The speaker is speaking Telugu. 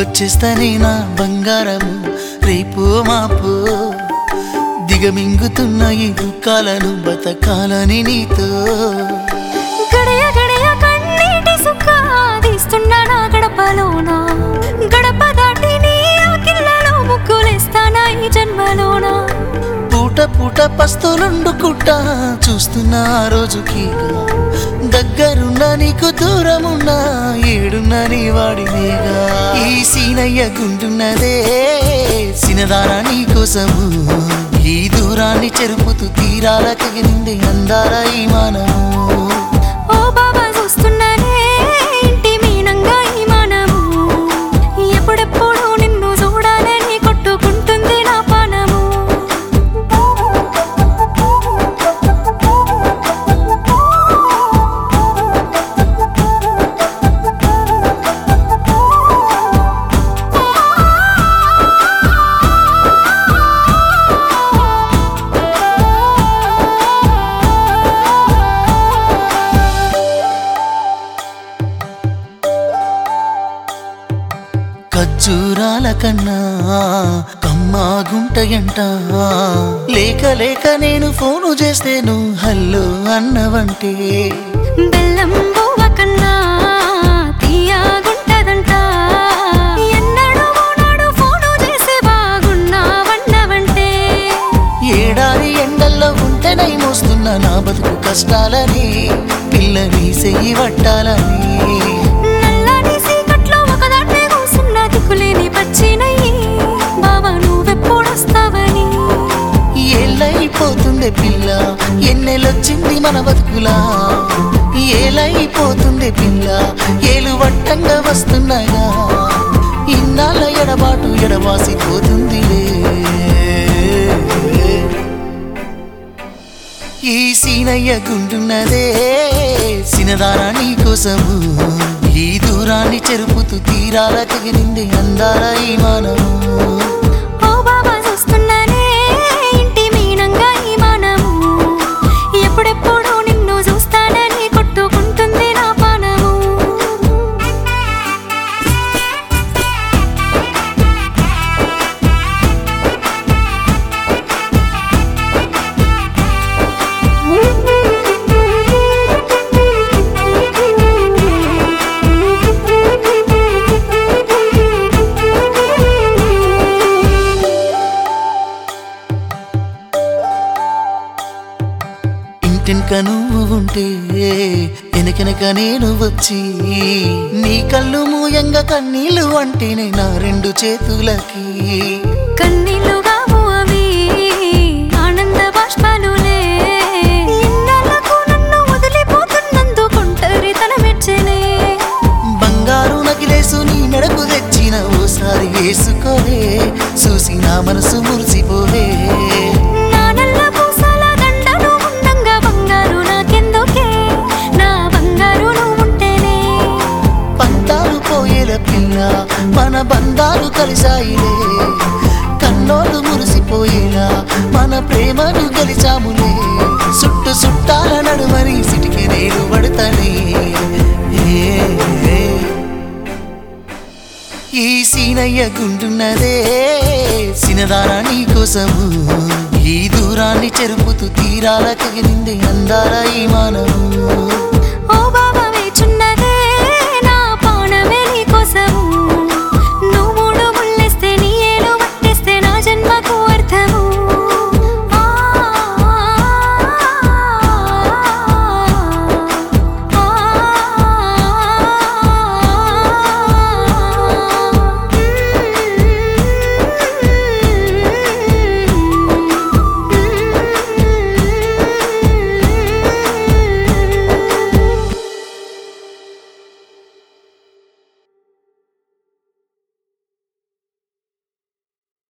వచ్చేస్తానే నా బంగారము రేపు మాపు దిగమింగుతున్న ఈ దుఃఖాలను బతకాలని నీతో గడయ గడయ కన్నీటి సుఖాదిస్తున్నా నా గడపలోన గడప దాటి నీ ఆకిళ్ళలో ముగ్గులేస్తానా ఈ జన్మలోన పూట పూట పస్తులుండుకుంటా చూస్తున్నా ఆ రోజుకి దగ్గరున్నా నీకు దూరమున్నా ఏడున్నా నీ వాడినేగా ఈ సీనయ్య గుంటున్నదే సినదారా నీ కోసము ఈ దూరాన్ని చెరుపుతూ తీరాల తెగిరింది అందాల ఈ మానము ఓ బాబా చూస్తున్నానే ఇంటి మీనంగా ఈ మానము ఎప్పుడెప్పుడు నిన్ను చూడాలని కొట్టుకుంటుంది నా పానము ఖర్జూరాల కన్నా కమ్మాగుంటయంట లేక లేక నేను ఫోను చేస్తేను హల్లో అన్నవంటే బెల్లం బువ్వ కన్నా తీయగుంటదంట ఎన్నడూ నాడు ఫోను చేసి బాగున్నావన్నవంటే ఏడాది ఎండల్లో ఉంటేనై మోస్తున్న నా బతుకు కష్టాలని పిల్లని చెయ్యి పట్టాలని నల్లని సీకట్లో ఒకదాన్నే కూసున్న దిక్కులేని పచ్చినయ్యి బావా నువ్వెప్పుడొస్తావని ఏళ్ళైపోతుందే పిల్ల ఎన్నెలొచ్చింది మన బతుకులా ఏలైపోతుందే పిల్ల ఏలు వట్టంగా వస్తున్నాగా ఇన్నాళ్ళ ఎడబాటు ఎడవాసిపోతుందిలే ఈ సీనయ్య గుంటున్నదే సినదారా నీ కోసము ఈ దూరాన్ని చెరుపుతూ తీరాల తెగిరింది అందాల ఈ మానము ఓ బాబా చూస్తున్నానే ఇంటి మీనంగా ఈ మానము ఎప్పుడెప్పుడు నిన్ను చూస్తానని కొట్టుకుంటుంది నా పానము ఇంటెనక నువ్వు ఉంటే వెనకెనక నేను వచ్చి నీ కళ్ళు మూయంగా కన్నీళ్ళు అంటేనే నా రెండు చేతులకి కన్నీళ్ళుగావు అవి ఆనంద బాష్పాలులే ఇన్నాళ్ళకు నన్ను వదిలిపోతున్నందుకు ఒంటరితనమెచ్చనే బంగారు నగిలేసు నీ మెడకు తెచ్చిన ఓసారి వేసుకోవే చూసి నా మనసు మురిసిపోవే నా నల్ల పూసల దండను ఉండంగా బంగారు నాకెందుకే నా బంగారు నువ్వుంటేనే పంతాలు పోయేల పిల్ల మన బంధాలు కలిసాయిలే కన్నోళ్ళు మురిసిపోయేలా మన ప్రేమను గెలిచాములే చుట్టాల నడుమని సిటికి నేను పడతానే ఈ సీనయ్య గుంటున్నదే సినదారా నీ కోసము ఈ దూరాన్ని చెరుపుతూ తీరాల తెగిరింది అందాల ఈ మానము